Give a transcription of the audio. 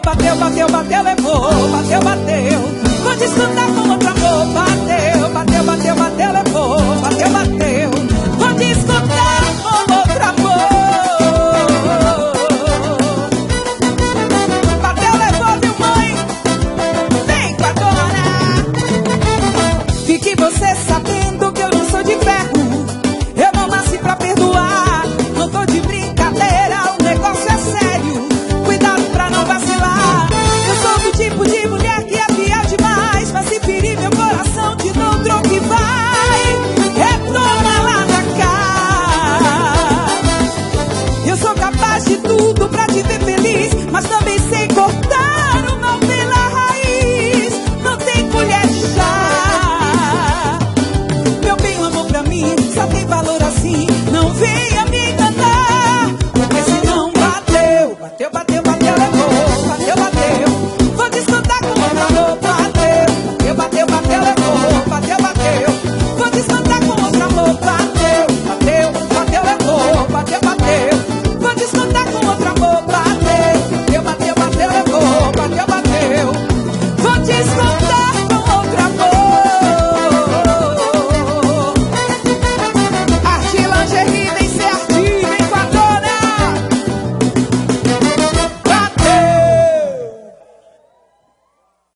bateu, bateu, bateu, levou. Bateu, bateu, vou te escutar com outro amor. Bateu, bateu, bateu, bateu, levou. Bateu,